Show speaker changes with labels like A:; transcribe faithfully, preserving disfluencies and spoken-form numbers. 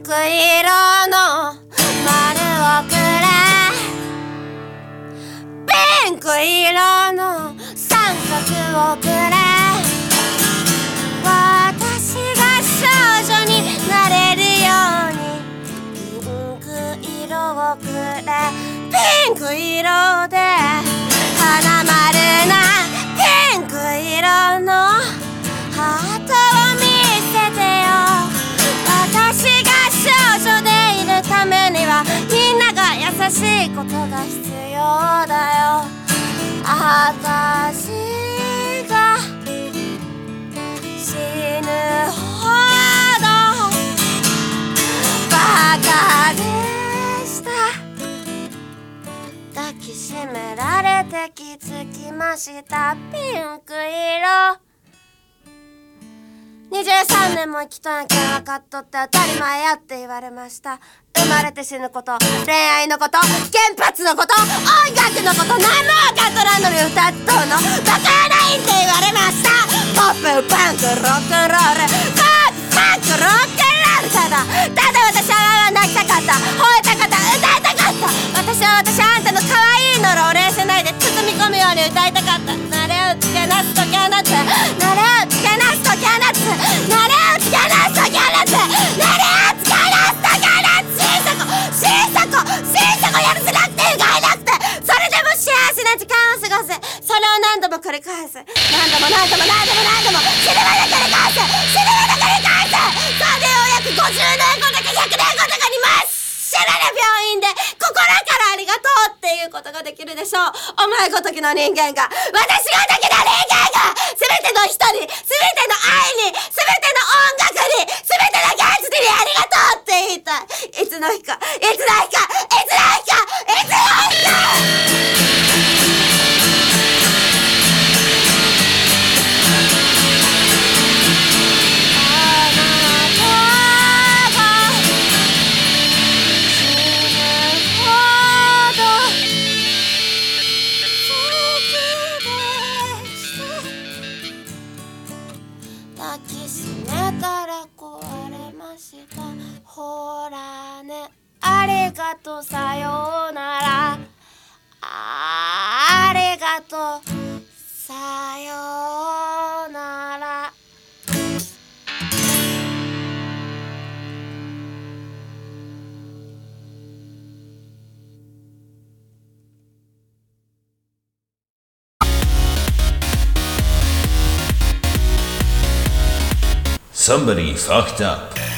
A: ク色の丸をくれ、ピンク色の三角をくれ、私が少女になれるようにピンク色をくれ、ピンク色で花丸なピンク色のハートを見せてよ。私が少女でいるためにはみんなが優しいことが必要だよ。私が死ぬほどバカでした。抱きしめられて気づきました。ピンク色にじゅうさんねんも生きとなきゃ分かっとって当たり前やって言われました。生まれて死ぬこと、恋愛のこと、原発のこと、音楽のこと、何も分かっとらんのに歌っとんのバカやないって言われました。ポップ、パンク、ロックンロール、ポップ、パンク、ロックンロール、ただただ私は泣きたかった、吠えたかった、歌いたかった。私は私はあんたの可愛いのろを冷静ないで包み込むように歌いたかった。慣れをつけなすときゃなつ、慣れをつけなすときゃなつ、慣れをつけなすときゃなつ、慣れをつけなすときゃなつ、小さく小さくやるせなくてうがいなくて、それでも幸せな時間を過ごす。それを何度も繰り返す、何度も何度も何度も何度も死ぬまで繰り返す、死ぬまで繰り返す。それでようやくごじゅうねんごとかひゃくねんごとかにまっしゃらな病院で心からありがとうっていうことができるでしょう。お前ごときの人間が、私ごときの人間が全ての人に、全ての愛に、全ての音楽に、全ての芸術にありがとうって言いたい。いつの日か、いつの日か、いつの日か、いつの日か。抱きしめたら壊れました。ほらね、ありがとう、さようなら。ありがとう、さようなら。
B: Somebody fucked up.